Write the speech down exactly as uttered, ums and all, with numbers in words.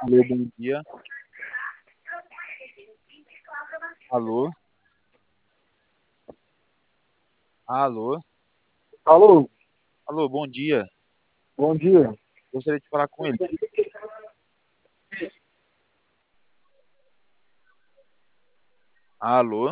Alô, bom dia. Alô? Alô? Alô, Alô, bom dia. bom dia. Gostaria de falar com ele. Alô?